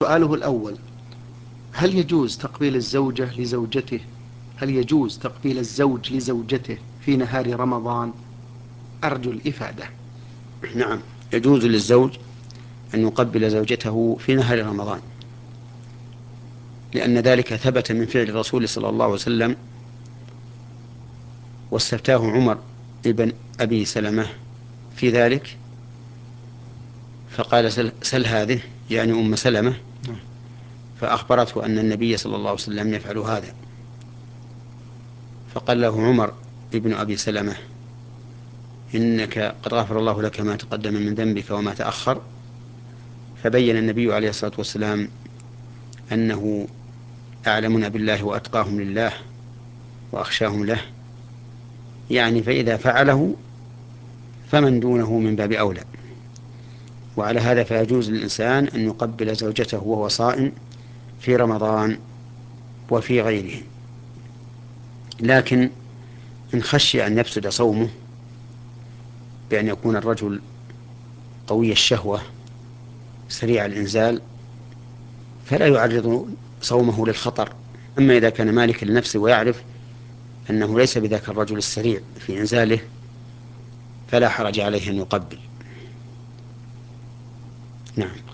سؤاله الأول: هل يجوز تقبيل الزوجة لزوجته هل يجوز تقبيل الزوج لزوجته في نهار رمضان؟ أرجو الإفادة. نعم، يجوز للزوج أن يقبل زوجته في نهار رمضان، لأن ذلك ثبت من فعل الرسول صلى الله عليه وسلم، واستفتاه عمر ابن أبي سلمة في ذلك فقال: سل هذه، يعني أم سلمة، فأخبرته أن النبي صلى الله عليه وسلم يفعل هذا، فقال له عمر ابن أبي سلمة: إنك قد غفر الله لك ما تقدم من ذنبك وما تأخر. فبين النبي عليه الصلاة والسلام أنه أعلمنا بالله وأتقاهم لله وأخشاهم له، يعني فإذا فعله فمن دونه من باب أولى. وعلى هذا فيجوز للإنسان أن يقبل زوجته وهو صائم في رمضان وفي غيره، لكن إن خشي أن يفسد صومه بأن يكون الرجل قوي الشهوة سريع الإنزال فلا يعرض صومه للخطر. أما إذا كان مالكا لنفسه ويعرف أنه ليس بذاك الرجل السريع في إنزاله فلا حرج عليه أن يقبل. نعم.